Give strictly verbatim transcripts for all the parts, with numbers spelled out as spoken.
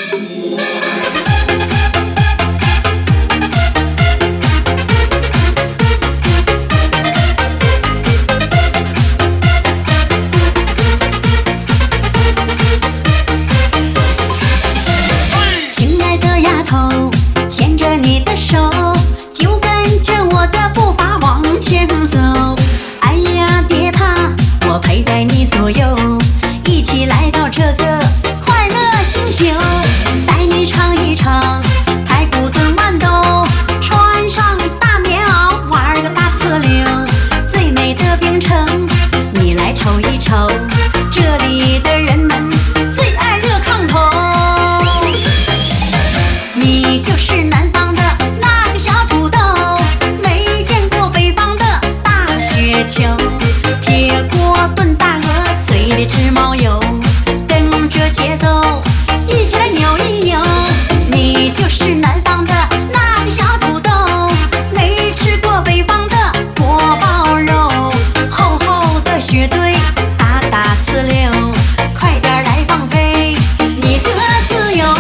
亲爱的丫头，牵着你的手，就跟着我的步伐往前走。哎呀，别怕，我陪在你左右，一起来到这个快乐星球，带你尝一尝排骨炖豌豆，穿上大棉袄，玩个大刺溜，最美的冰城，你来瞅一瞅，这里的人们最爱热炕头。你就是南方的那个小土豆，没见过北方的大雪球，铁锅炖大鹅，嘴里直冒油，跟着节奏一起来扭一扭。你就是南方的那个小土豆，没吃过北方的锅包肉，厚厚的雪堆，大大刺溜，快点来放飞你的自由。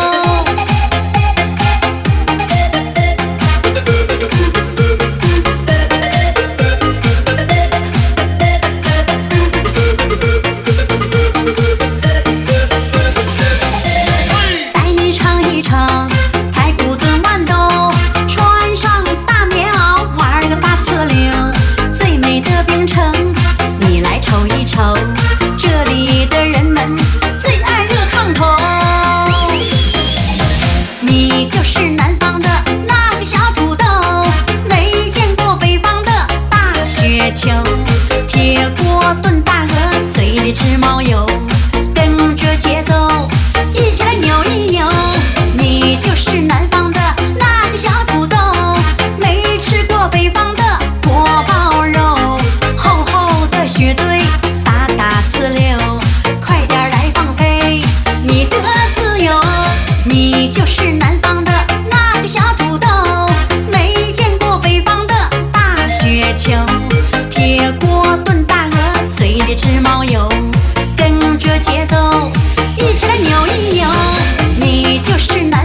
带你尝一尝排骨炖豌豆，穿上大棉袄，玩个大刺溜，最美的冰城，你来瞅一瞅，这里的人们最爱热炕头。你就是南方的那个小土豆，没见过北方的大雪球，铁锅炖大鹅，嘴里直冒油，跟着节奏一起来扭一扭。你就是南方的那个小土豆，没吃过北方的锅包肉，厚厚的雪堆，大大刺溜，快点来放飞你的自由。你就是南方的那个小土豆，没见过北方的大雪球，铁锅炖大鹅，嘴里直冒油，跟着节奏一起来扭一扭。你就是南